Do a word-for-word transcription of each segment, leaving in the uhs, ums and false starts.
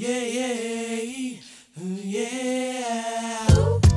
yeah, yeah, yeah.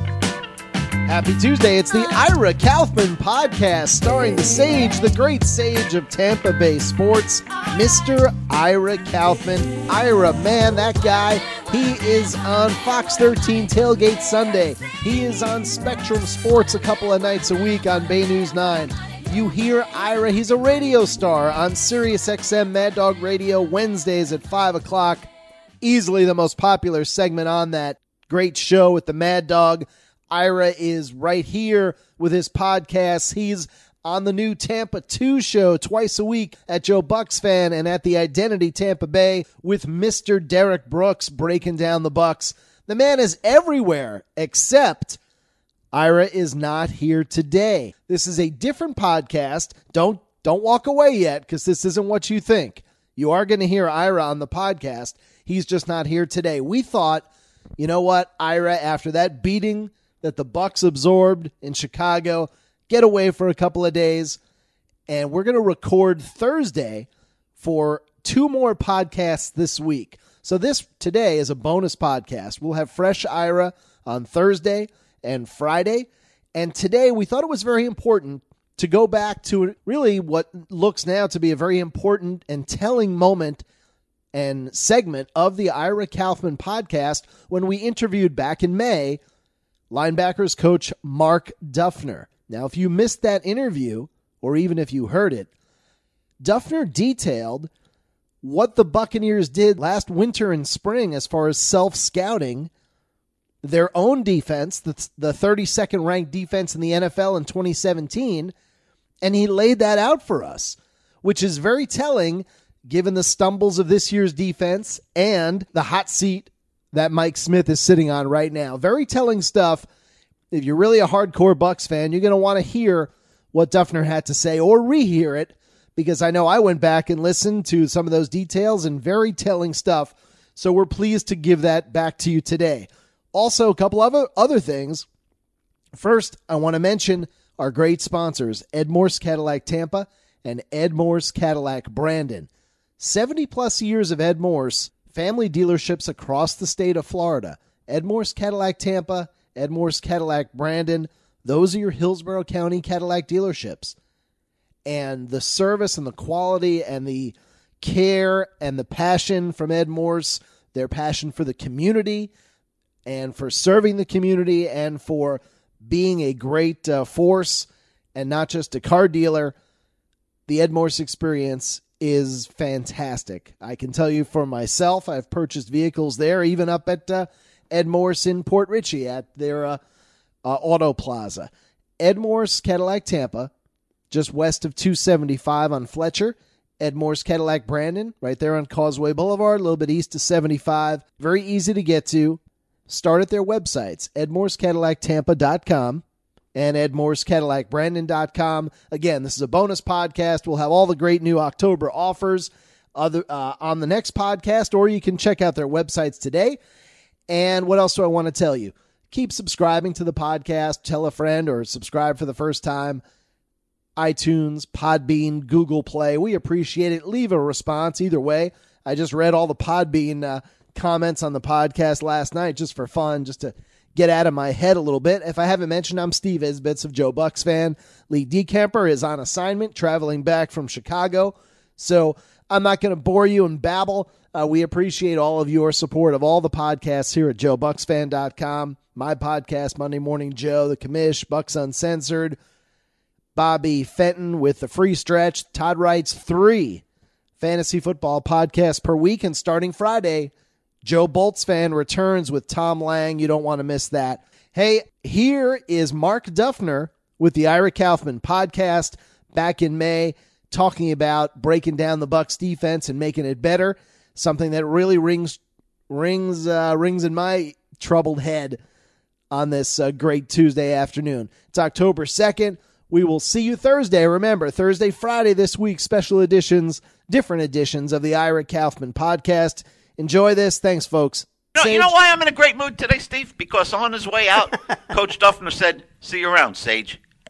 Happy Tuesday. It's the Ira Kaufman podcast starring the sage, the great sage of Tampa Bay sports, Mister Ira Kaufman. Ira, man, that guy, he is on Fox thirteen Tailgate Sunday. He is on Spectrum Sports a couple of nights a week on Bay News nine. You hear Ira, he's a radio star on Sirius X M Mad Dog Radio Wednesdays at five o'clock. Easily the most popular segment on that great show with the Mad Dog. Ira is right here with his podcast. He's on the new Tampa two show twice a week at Joe Bucks Fan and at the Identity Tampa Bay with Mister Derek Brooks breaking down the Bucks. The man is everywhere except Ira is not here today. This is a different podcast. Don't don't walk away yet because this isn't what you think. You are going to hear Ira on the podcast. He's just not here today. We thought, you know what, Ira, after that beating that the Bucks absorbed in Chicago, get away for a couple of days, and we're going to record Thursday for two more podcasts this week. So this today is a bonus podcast. We'll have fresh Ira on Thursday and Friday, and today we thought it was very important to go back to really what looks now to be a very important and telling moment and segment of the Ira Kaufman podcast when we interviewed back in May linebackers coach Mark Duffner. Now, if you missed that interview, or even if you heard it, Duffner detailed what the Buccaneers did last winter and spring as far as self-scouting their own defense, the, the thirty-second ranked defense in the N F L in twenty seventeen, and he laid that out for us, which is very telling given the stumbles of this year's defense and the hot seat that Mike Smith is sitting on right now. Very telling stuff. If you're really a hardcore Bucs fan, you're going to want to hear what Duffner had to say or rehear it, because I know I went back and listened to some of those details and very telling stuff. So we're pleased to give that back to you today. Also, a couple of other things. First, I want to mention our great sponsors, Ed Morse Cadillac Tampa and Ed Morse Cadillac Brandon. seventy plus years of Ed Morse, family dealerships across the state of Florida. Ed Morse Cadillac Tampa, Ed Morse Cadillac Brandon. Those are your Hillsborough County Cadillac dealerships. And the service and the quality and the care and the passion from Ed Morse, their passion for the community and for serving the community and for being a great uh, force and not just a car dealer, the Ed Morse experience is fantastic. I can tell you for myself, I've purchased vehicles there, even up at uh, Ed Morse in Port Richey at their uh, uh, Auto Plaza. Ed Morse Cadillac Tampa, just west of two seventy-five on Fletcher. Ed Morse Cadillac Brandon, right there on Causeway Boulevard, a little bit east of seventy-five. Very easy to get to. Start at their websites, ed morse cadillac tampa dot com. and ed morse cadillac brandon dot com. Again, this is a bonus podcast. We'll have all the great new October offers other uh, on the next podcast, or you can check out their websites today. And what else do I want to tell you? Keep subscribing to the podcast. Tell a friend or subscribe for the first time. iTunes, Podbean, Google Play. We appreciate it. Leave a response either way. I just read all the Podbean uh, comments on the podcast last night just for fun, just to get out of my head a little bit. If I haven't mentioned, I'm Steve Isbitz of Joe Bucks Fan. Lee DeCamper is on assignment, traveling back from Chicago. So I'm not going to bore you and babble. Uh, we appreciate all of your support of all the podcasts here at joe bucks fan dot com. My podcast, Monday Morning Joe, The Commish, Bucks Uncensored, Bobby Fenton with The Free Stretch. Todd writes three fantasy football podcasts per week, and starting Friday, Joe Bolts Fan returns with Tom Lang. You don't want to miss that. Hey, here is Mark Duffner with the Ira Kaufman podcast back in May, talking about breaking down the Bucs defense and making it better, something that really rings rings uh, rings in my troubled head on this uh, great Tuesday afternoon. It's October second. We will see you Thursday. Remember, Thursday, Friday this week, special editions, different editions of the Ira Kaufman podcast. Enjoy this. Thanks, folks. No, you know why I'm in a great mood today, Steve? Because on his way out, Coach Duffner said, "See you around, Sage."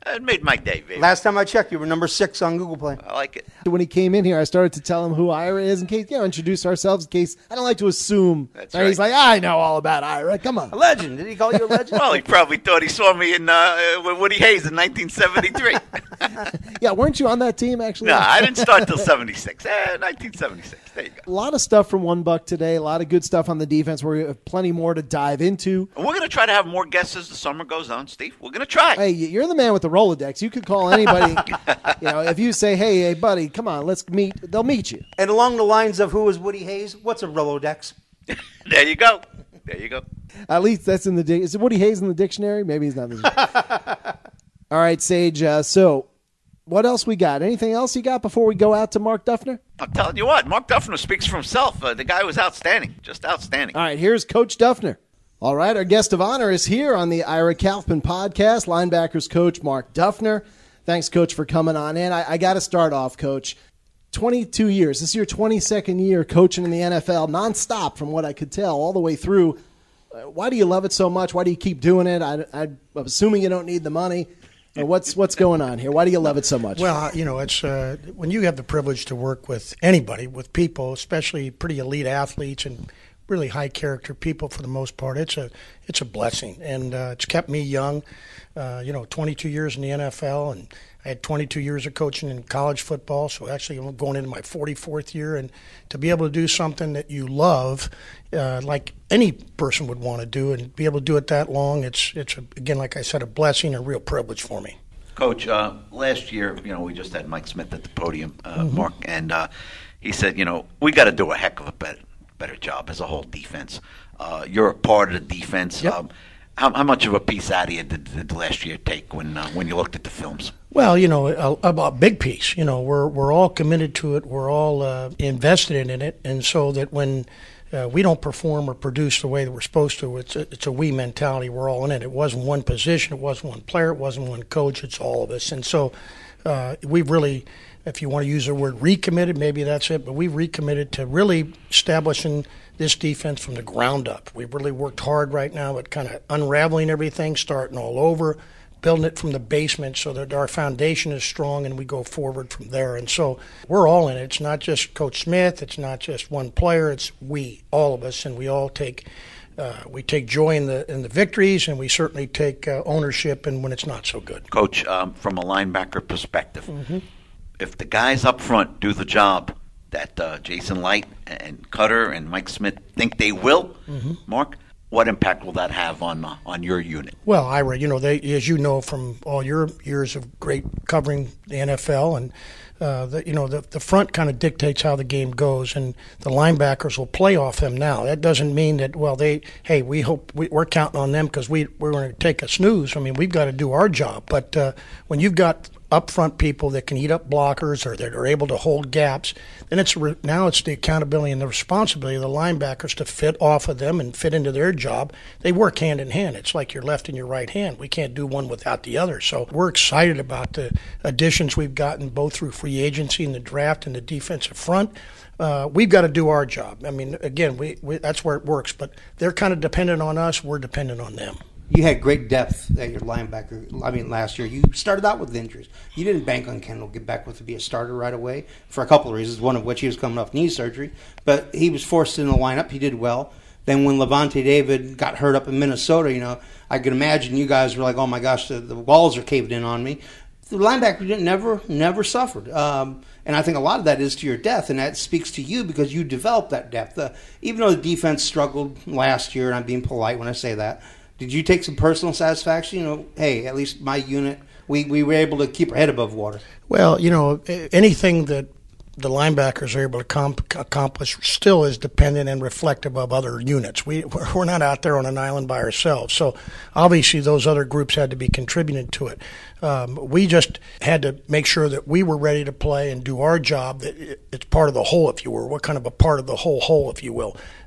It made my day, baby. Last time I checked, you were number six on Google Play. I like it. When he came in here, I started to tell him who Ira is in case, you know, introduce ourselves in case I don't like to assume. That's right. right. He's like, I know all about Ira. Come on. A legend. Did he call you a legend? Well, he probably thought he saw me in uh, with Woody Hayes in nineteen seventy-three. Yeah, weren't you on that team, actually? No, I didn't start till seventy-six. Eh, nineteen seventy-six. There you go. A lot of stuff from One Buck today. A lot of good stuff on the defense. We have plenty more to dive into. And we're going to try to have more guests as the summer goes on, Steve. We're going to try. Hey, you're the man with the Rolodex. You could call anybody. You know, if you say, hey, hey, buddy, come on, let's meet, they'll meet you. And along the lines of who is Woody Hayes, what's a Rolodex? There you go. There you go. At least that's in the di- is it Woody Hayes in the dictionary? Maybe he's not in the All right, Sage. Uh, so what else we got? Anything else you got before we go out to Mark Duffner? I'm telling you what, Mark Duffner speaks for himself. Uh, the guy was outstanding, just outstanding. All right, here's Coach Duffner. All right, our guest of honor is here on the Ira Kaufman podcast, linebackers coach Mark Duffner. Thanks, Coach, for coming on in. I, I got to start off, Coach. twenty-two years. This is your twenty-second year coaching in the N F L, nonstop from what I could tell, all the way through. Uh, why do you love it so much? Why do you keep doing it? I, I, I'm assuming you don't need the money. Uh, what's what's going on here? Why do you love it so much? Well, you know, it's uh, when you have the privilege to work with anybody, with people, especially pretty elite athletes and really high character people for the most part, it's a it's a blessing, and uh, it's kept me young. Uh, you know, twenty-two years in the N F L, and I had twenty-two years of coaching in college football, so actually I'm going into my forty-fourth year, and to be able to do something that you love, uh, like any person would want to do, and be able to do it that long, it's, it's a, again, like I said, a blessing, a real privilege for me. Coach, uh, last year, you know, we just had Mike Smith at the podium, uh, Mm-hmm. Mark, and uh, he said, you know, we got to do a heck of a better, better job as a whole defense. Uh, you're a part of the defense. Yep. Um, how, how much of a piece out of you did, did last year take when uh, when you looked at the films? Well, you know, a, a, a big piece. You know, we're we're all committed to it. We're all uh, invested in it, and so that when uh, we don't perform or produce the way that we're supposed to, it's a, it's a we mentality. We're all in it. It wasn't one position. It wasn't one player. It wasn't one coach. It's all of us. And so uh, we've really, if you want to use the word recommitted, maybe that's it. But we've recommitted to really establishing this defense from the ground up. We've really worked hard right now at kind of unraveling everything, starting all over, building it from the basement so that our foundation is strong and we go forward from there. And so we're all in it. It's not just Coach Smith. It's not just one player. It's we, all of us, and we all take uh, we take joy in the in the victories, and we certainly take uh, ownership in when it's not so good. Coach, um, from a linebacker perspective, Mm-hmm. if the guys up front do the job that uh, Jason Light and Cutter and Mike Smith think they will, Mm-hmm. Mark, what impact will that have on uh, on your unit? Well, Ira, you know, they, as you know from all your years of great covering the N F L, and uh, the, you know, the the front kind of dictates how the game goes, and the linebackers will play off them now. That doesn't mean that, well, they, hey, we hope we, we're counting on them because we we're going to take a snooze. I mean, we've got to do our job. But uh, when you've got up front people that can eat up blockers or that are able to hold gaps, then it's re- now it's the accountability and the responsibility of the linebackers to fit off of them and fit into their job. They work hand in hand. It's like your left and your right hand. We can't do one without the other. So we're excited about the additions we've gotten both through free agency and the draft and the defensive front. Uh, we've got to do our job. I mean, again, we, we that's where it works. But they're kind of dependent on us. We're dependent on them. You had great depth at your linebacker. I mean, last year you started out with injuries. You didn't bank on Kendall get back with to be a starter right away for a couple of reasons. One of which he was coming off knee surgery, but he was forced in the lineup. He did well. Then when Levante David got hurt up in Minnesota, you know, I could imagine you guys were like, "Oh my gosh, the, the walls are caved in on me." The linebacker didn't never never suffered, um, and I think a lot of that is to your depth, and that speaks to you because you developed that depth. Uh, even though the defense struggled last year, and I'm being polite when I say that. Did you take some personal satisfaction? You know, hey, at least my unit, we, we were able to keep our head above water. Well, you know, anything that the linebackers are able to comp- accomplish still is dependent and reflective of other units. We, we're not out there on an island by ourselves. So obviously those other groups had to be contributing to it. Um, we just had to make sure that we were ready to play and do our job. That it's part of the whole, if you will. What kind of a part of the whole whole, if you will.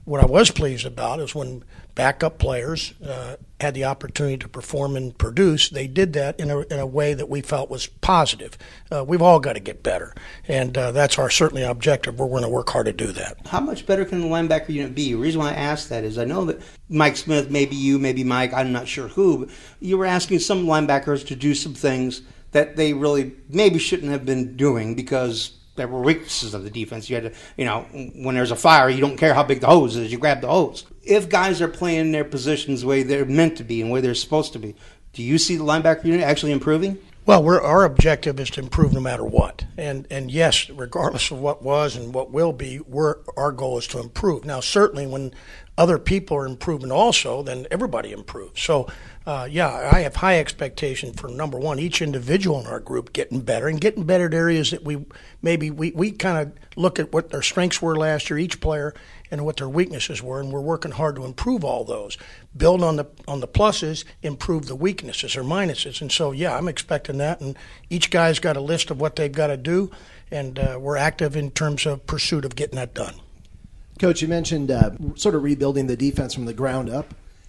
what I was pleased about is when backup players uh, had the opportunity to perform and produce, they did that in a, in a way that we felt was positive. Uh, we've all got to get better, and uh, that's our certainly our objective. We're going to work hard to do that. How much better can the linebacker unit be? The reason why I asked that is I know that Mike Smith, maybe you, maybe Mike, I'm not sure who, but you were asking some linebackers to do some things that they really maybe shouldn't have been doing because there were weaknesses of the defense. You had to, you know, when there's a fire, you don't care how big the hose is, you grab the hose. If guys are playing their positions the way they're meant to be and where they're supposed to be, do you see the linebacker unit actually improving? Well, we're, our objective is to improve no matter what. And and yes, regardless of what was and what will be, we're, our goal is to improve. Now, certainly when other people are improving also, then everybody improves. So, uh, yeah, I have high expectation for, number one, each individual in our group getting better and getting better at areas that we maybe we, we kind of look at what their strengths were last year, each player, and what their weaknesses were, and we're working hard to improve all those. Build on the on the pluses, improve the weaknesses or minuses. And so, yeah, I'm expecting that, and each guy's got a list of what they've got to do, and uh, we're active in terms of pursuit of getting that done. Coach, you mentioned uh, sort of rebuilding the defense from the ground up.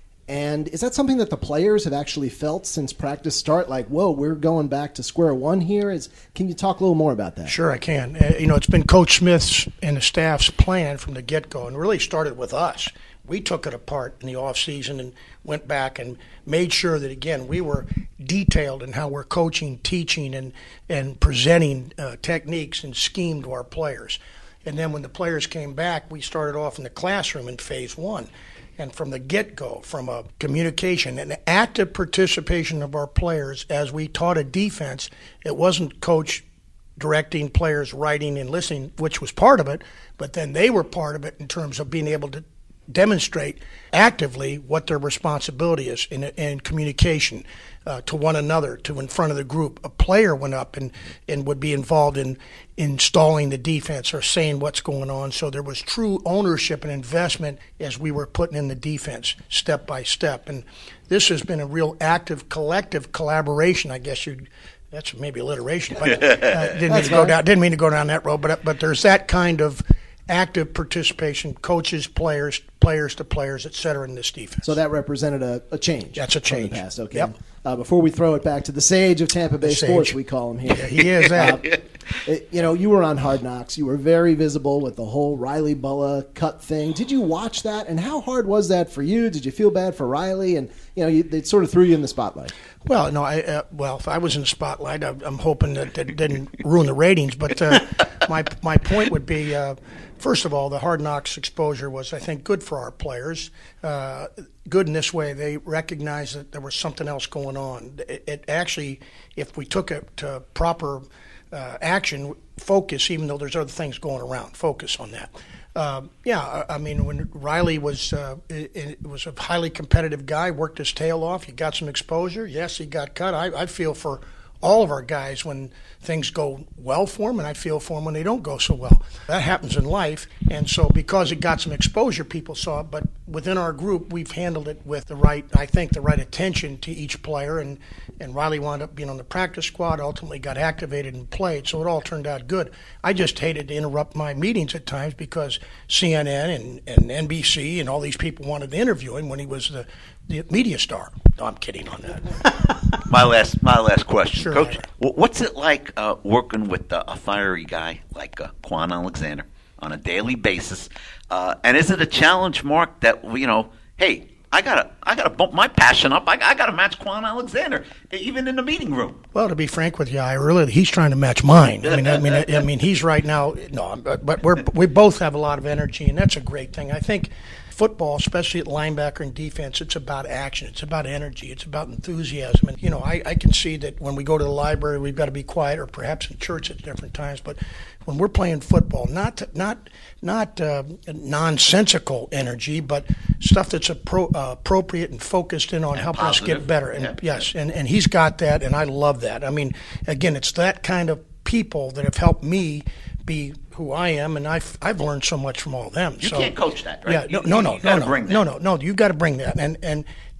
And is that something that the players have actually felt since practice start? Like, whoa, we're going back to square one here? Is, can you talk a little more about that? Sure, I can. Uh, you know, it's been Coach Smith's and the staff's plan from the get-go, and really started with us. We took it apart in the offseason and went back and made sure that, again, we were detailed in how we're coaching, teaching, and, and presenting uh, techniques and scheme to our players. And then when the players came back, we started off in the classroom in phase one. And from the get-go, from a communication and active participation of our players as we taught a defense, it wasn't coach directing players, writing and listening, which was part of it, but then they were part of it in terms of being able to demonstrate actively what their responsibility is in, in communication uh, to one another, to in front of the group. A player went up and, and would be involved in installing the defense or saying what's going on. So there was true ownership and investment as we were putting in the defense step by step. And this has been a real active collective collaboration, I guess you'd that's maybe alliteration, but uh, didn't mean to go down didn't mean to go down that road, but but there's that kind of active participation, coaches, players, players to players, et cetera, in this defense. So that represented a, a change. That's a change. From the past. Okay. Yep. Uh, before we throw it back to the sage of Tampa Bay sports, we call him here. Yeah, he is that. Uh, it, you know, you were on Hard Knocks. You were very visible with the whole Riley Bulla cut thing. Did you watch that? And how hard was that for you? Did you feel bad for Riley? And you know, you, they sort of threw you in the spotlight. Well, no, I uh, well, if I was in the spotlight, I, I'm hoping that that didn't ruin the ratings. But uh, my my point would be, uh, first of all, the Hard Knocks exposure was, I think, good for our players. Uh, good in this way, they recognized that there was something else going on. It, it actually, if we took it to proper uh, action, focus, even though there's other things going around, focus on that. Uh, yeah, I mean, when Riley was uh, it, it was a highly competitive guy, worked his tail off. He got some exposure. Yes, he got cut. I, I feel for all of our guys when things go well for them, and I feel for them when they don't go so well. That happens in life, and so because it got some exposure, people saw it. But within our group, we've handled it with the right, I think, the right attention to each player. And, and Riley wound up being on the practice squad, ultimately got activated and played, so it all turned out good. I just hated to interrupt my meetings at times because C N N and, and N B C and all these people wanted to interview him when he was the, the media star. No, I'm kidding on that. my last my last question, Sure, Coach. Ira. wh- What's it like uh, working with uh, a fiery guy like uh, Quan Alexander on a daily basis? Uh, and is it a challenge, Mark, that you know, hey, I gotta I gotta bump my passion up. I, I gotta match Quan Alexander, even in the meeting room. Well, to be frank with you, I really he's trying to match mine. I mean, I mean, I, I mean, he's right now. No, but, but we're we both have a lot of energy, and that's a great thing. I think football, especially at linebacker and defense, it's about action. It's about energy. It's about enthusiasm. And, you know, I, I can see that when we go to the library, we've got to be quiet, or perhaps in church at different times. But when we're playing football, not not not uh, nonsensical energy, but stuff that's appro- uh, appropriate and focused in on And helping positive. us get better. And Yeah. yes, and, and he's got that, and I love that. I mean, again, it's that kind of people that have helped me be who I am, and I've I've learned so much from all of them. You so, can't coach that, right? Yeah, You- no, no, you no, gotta no, bring that. no, no, no. You've got to bring that, and and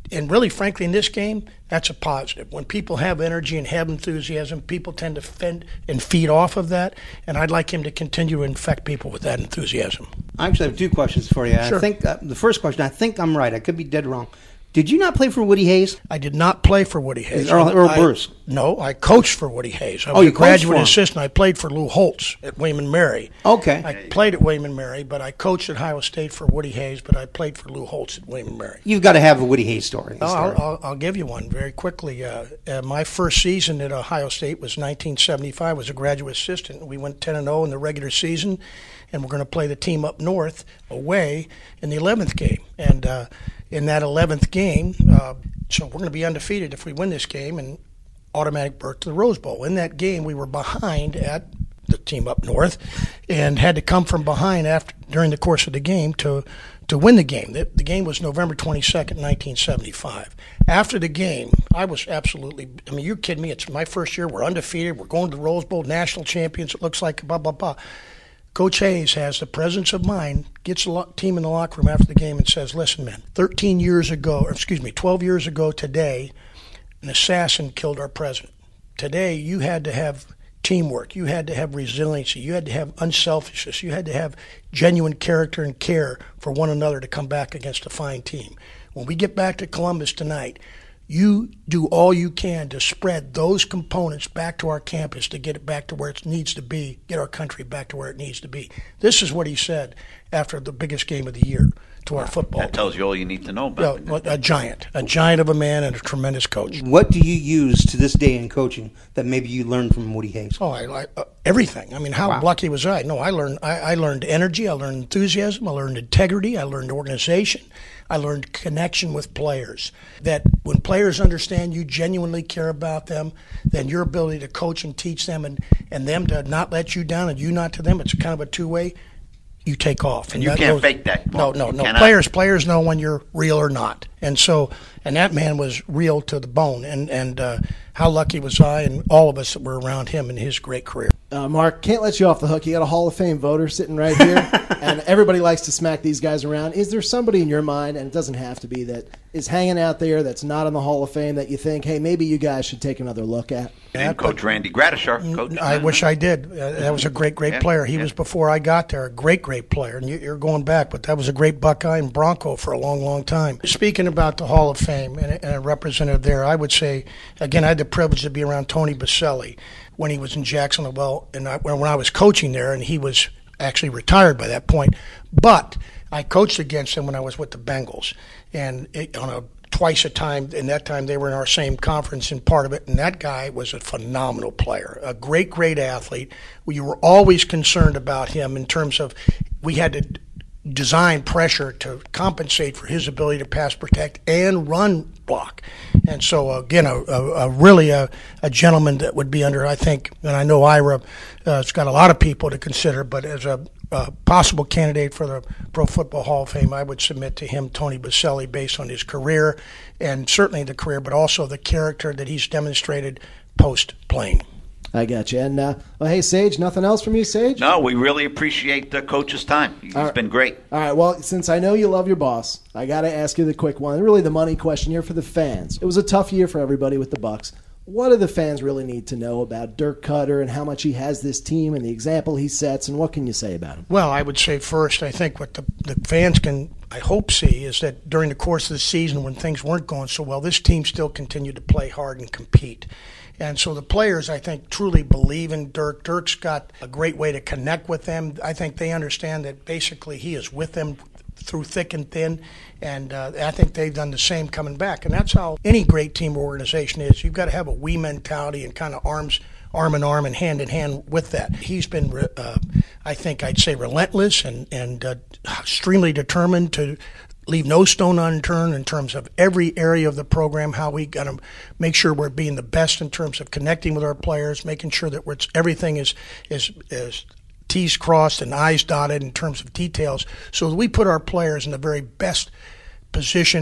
and really, frankly, in this game, that's a positive. When people have energy and have enthusiasm, people tend to fend and feed off of that, and I'd like him to continue to infect people with that enthusiasm. I actually have two questions for you. Sure. I think uh, the first question, I think I'm right. I could be dead wrong. Did you not play for Woody Hayes? I did not play for Woody Hayes. Earl, Earl I, Bruce? No, I coached for Woody Hayes. I was Oh, you a coached graduate for him. assistant. I played for Lou Holtz at William and Mary. Okay. I played at William and Mary, but I coached at Ohio State for Woody Hayes, but I played for Lou Holtz at William and Mary. You've got to have a Woody Hayes story. Oh, story. I'll, I'll, I'll give you one very quickly. Uh, uh, my first season at Ohio State was nineteen seventy-five. I was a graduate assistant. We went ten and oh in the regular season, and we're going to play the team up north away in the eleventh game. And uh, in that eleventh game, uh, so we're going to be undefeated if we win this game and automatic berth to the Rose Bowl. In that game, we were behind at the team up north and had to come from behind after during the course of the game to to win the game. The, the game was November twenty-second, nineteen seventy-five. After the game, I was absolutely, I mean, you're kidding me. It's my first year. We're undefeated. We're going to the Rose Bowl, national champions. It looks like blah, blah, blah. Coach Hayes has the presence of mind, gets the lo- team in the locker room after the game and says, listen, man, thirteen years ago, or excuse me, twelve years ago today, an assassin killed our president. Today, you had to have teamwork. You had to have resiliency. You had to have unselfishness. You had to have genuine character and care for one another to come back against a fine team. When we get back to Columbus tonight, you do all you can to spread those components back to our campus to get it back to where it needs to be, get our country back to where it needs to be. This is what he said after the biggest game of the year to our football That tells you all you need to know about team. it. A giant, a giant of a man and a tremendous coach. What do you use to this day in coaching that maybe you learned from Woody Hayes? Oh, I like uh, everything. I mean, how Wow. lucky was I? No, I learned. I, I learned energy. I learned enthusiasm. I learned integrity. I learned organization. I learned connection with players. That when players understand you genuinely care about them, then your ability to coach and teach them, and and them to not let you down, and you not to them. It's kind of a two way. You take off, And you that can't goes- fake that. No, Mark. no, You no. cannot. Players, players know when you're real or not, and so, and that man was real to the bone. And and uh, how lucky was I and all of us that were around him in his great career. Uh, Mark, can't let you off the hook. You got a Hall of Fame voter sitting right here, and everybody likes to smack these guys around. Is there somebody in your mind, and it doesn't have to be, that is hanging out there that's not in the Hall of Fame that you think, hey, maybe you guys should take another look at? And Coach Randy Gradishar. Coach, I wish I did. Uh, that was a great, great Yeah, player. He yeah. was before I got there, a great, great player. And you, you're going back, but that was a great Buckeye and Bronco for a long, long time. Speaking about the Hall of Fame and, and a representative there, I would say, again, I had the privilege to be around Tony Baselli when he was in Jacksonville, well, and I, when I was coaching there, and he was actually retired by that point. But I coached against him when I was with the Bengals, and it, on a twice a time, and that time they were in our same conference and part of it, and that guy was a phenomenal player, a great, great athlete. We were always concerned about him in terms of we had to design pressure to compensate for his ability to pass protect and run block. And so, again, a, a, a really a, a gentleman that would be under, I think, and I know Ira uh, has got a lot of people to consider, but as a, a possible candidate for the Pro Football Hall of Fame, I would submit to him Tony Baselli based on his career, and certainly the career, but also the character that he's demonstrated post-playing. I got you. And, uh, well, hey, Sage, nothing else from you, Sage? No, we really appreciate the coach's time. He's All right. been great. All right, well, since I know you love your boss, I got to ask you the quick one, really the money question here for the fans. It was a tough year for everybody with the Bucs. What do the fans really need to know about Dirk Cutter and how much he has this team and the example he sets, and what can you say about him? Well, I would say first, I think what the, the fans can, I hope, see is that during the course of the season when things weren't going so well, this team still continued to play hard and compete. And so the players, I think, truly believe in Dirk. Dirk's got a great way to connect with them. I think they understand that basically he is with them through thick and thin, and uh, I think they've done the same coming back. And that's how any great team or organization is. You've got to have a we mentality and kind of arms, arm in arm and hand in hand with that. He's been, uh, I think I'd say, relentless and, and uh, extremely determined to leave no stone unturned in terms of every area of the program, how we got to make sure we're being the best in terms of connecting with our players, making sure that we're, everything is, is, is T's crossed and I's dotted in terms of details, so that we put our players in the very best position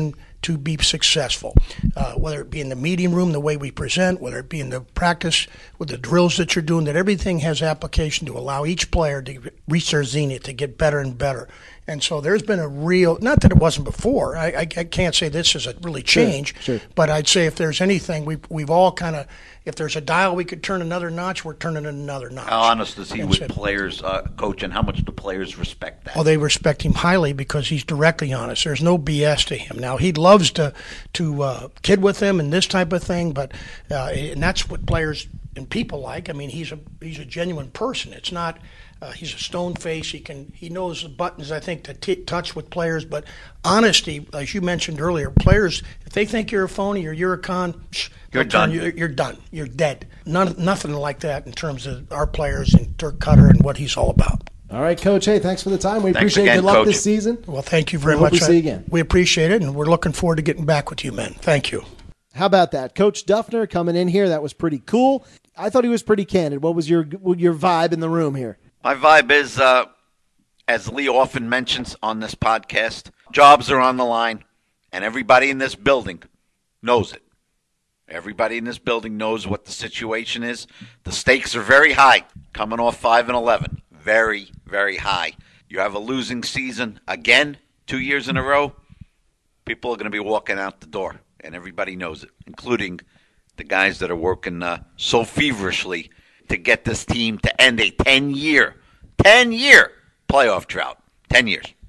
to be successful, uh, whether it be in the meeting room, the way we present, whether it be in the practice with the drills that you're doing, that everything has application to allow each player to reach their zenith, to get better and better. And so there's been a real, not that it wasn't before, I, I, I can't say this is a really change, Sure, sure. but I'd say if there's anything, we've, we've all kind of, if there's a dial we could turn another notch, we're turning it another notch. How honest is he And with so- players, uh, coach, and how much do players respect that? Oh, they respect him highly because he's directly honest. There's no B S to him. Now he loves to to uh, kid with them and this type of thing, but uh, and that's what players and people like. I mean, he's a he's a genuine person. It's not. Uh, he's a stone face. He can he knows the buttons, I think, to t- touch with players. But honesty, as you mentioned earlier, players, if they think you're a phony or you're a con, shh, You're they'll turn- done. You're, you're done. You're dead. None, nothing like that in terms of our players and Dirk Cutter and what he's all about. All right, Coach. Hey, thanks for the time. We Thanks appreciate it. again, Good luck Coach. this season. Well, thank you very We hope much. we see you again. We appreciate it, and we're looking forward to getting back with you, men. Thank you. How about that? Coach Duffner coming in here. That was pretty cool. I thought he was pretty candid. What was your your vibe in the room here? My vibe is, uh, as Lee often mentions on this podcast, jobs are on the line, and everybody in this building knows it. Everybody in this building knows what the situation is. The stakes are very high, coming off five and eleven. Very, very high. You have a losing season again, two years in a row. People are going to be walking out the door, and everybody knows it, including the guys that are working uh, so feverishly to get this team to end a ten-year, ten-year playoff drought. ten years.